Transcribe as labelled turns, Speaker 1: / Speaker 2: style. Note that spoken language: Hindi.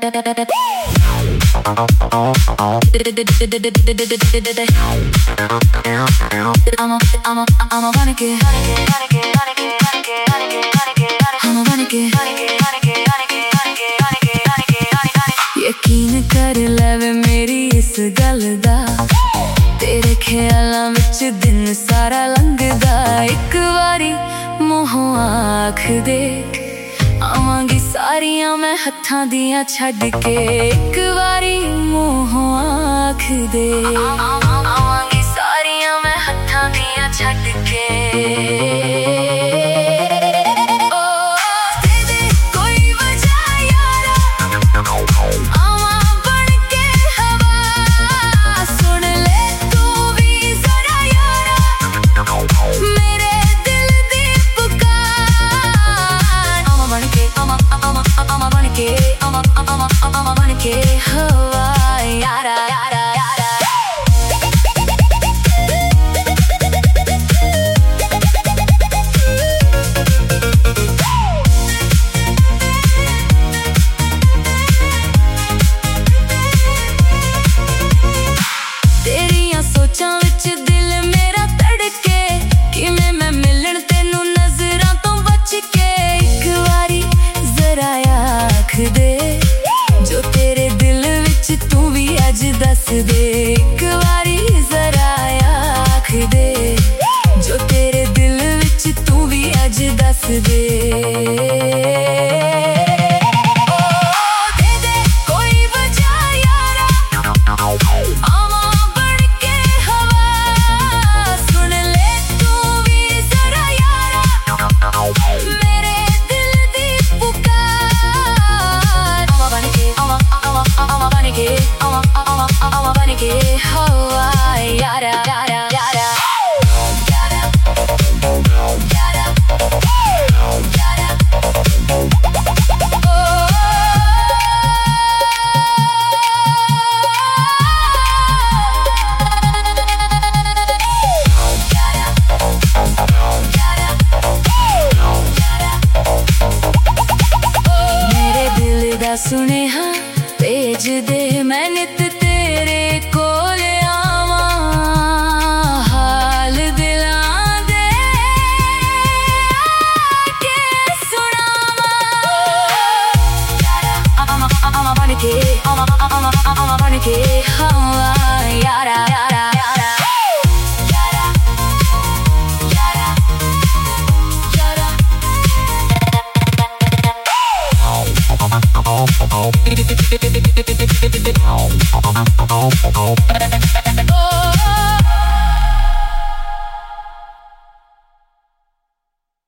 Speaker 1: यकीन कर ले मेरी इस गल दा, तेरे ख्यालां विच दिन सारा लंघदा। एक बारी मूहों आख दे, आवांगी सारियां मैं हत्थां दियां छड्ड के। एक बारी मूहों आख दे, आवांगी सारियां मैं हत्थां दियां छड्ड के। जो तेरे दिल विच तू भी अज दस दे। एक बारी जरा आख दे, जो तेरे दिल विच तू भी अज दस दे। सुने हाँ भेज दे, मैं नित तेरे कोल आवां। हाल दिलां दे आके सुनावां। आमा बन के हवा यारा यारा यारा यारा यारा यारा। Oh